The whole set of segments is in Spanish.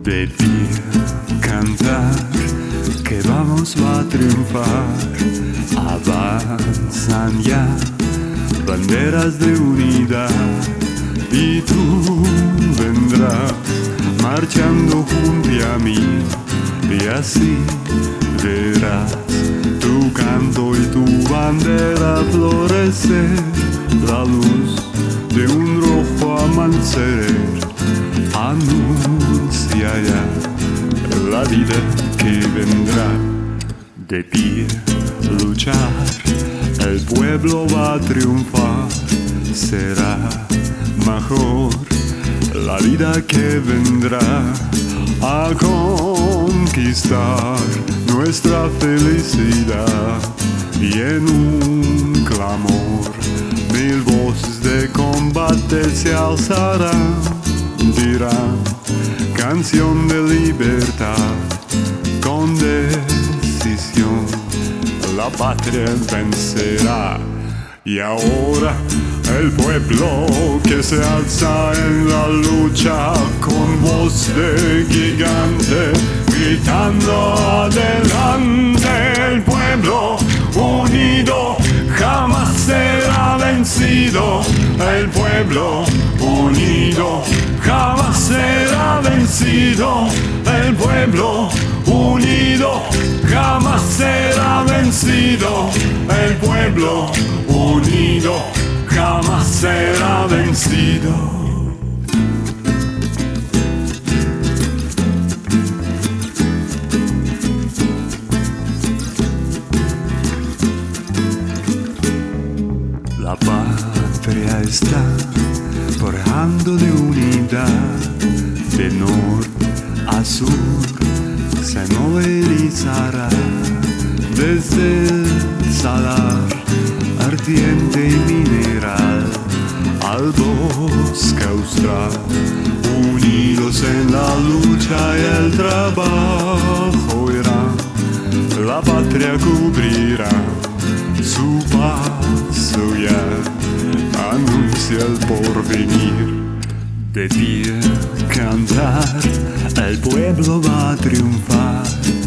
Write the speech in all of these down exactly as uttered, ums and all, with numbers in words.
de ti cantar que vamos a triunfar. Avanzan ya banderas de unidad y tú vendrás marchando junto a mí y así verás tu canto y tu bandera florecer, la luz de un rojo amanecer anuncia ya la vida que vendrá. De ti luchar, el pueblo va a triunfar, será mejor la vida que vendrá a conquistar nuestra felicidad. Y en un clamor mil voces de combate se alzarán, dirán canción de libertad. Con decisión la patria vencerá. Y ahora el pueblo que se alza en la lucha con voz de gigante, gritando adelante. El pueblo unido jamás será vencido. El pueblo unido jamás será vencido. El pueblo unido jamás será vencido. El pueblo unido jamás será vencido. La patria está forjando de unidad, de norte a sur se movilizará desde el salar ardiente y mineral al bosque austral, unidos en la lucha y el trabajo irán, la patria cubrirá, su paso ya anuncia el porvenir. De ti cantar, el pueblo va a triunfar,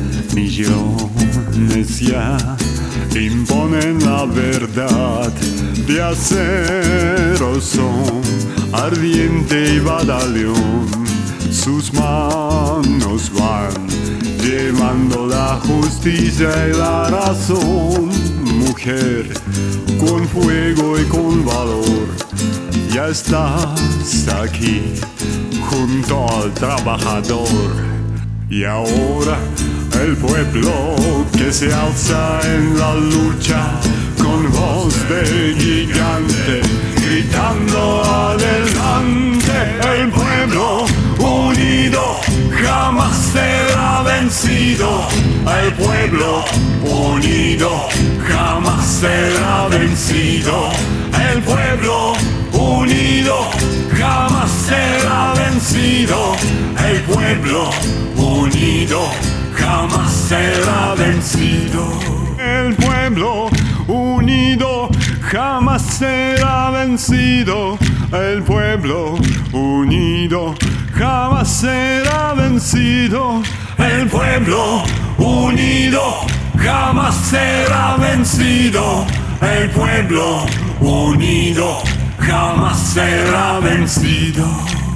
millones ya imponen la verdad, de acero son ardiente y batallón, sus manos van llevando la justicia y la razón. Mujer, con fuego y con valor, ya estás aquí junto al trabajador. Y ahora el pueblo que se alza en la lucha con voz de gigante, gritando adelante. El pueblo unido jamás será vencido. El pueblo unido jamás será vencido. El pueblo unido jamás será vencido. El pueblo unido jamás será vencido. El pueblo unido jamás será vencido. El pueblo unido jamás será vencido. El pueblo unido jamás será vencido. El pueblo unido jamás será vencido.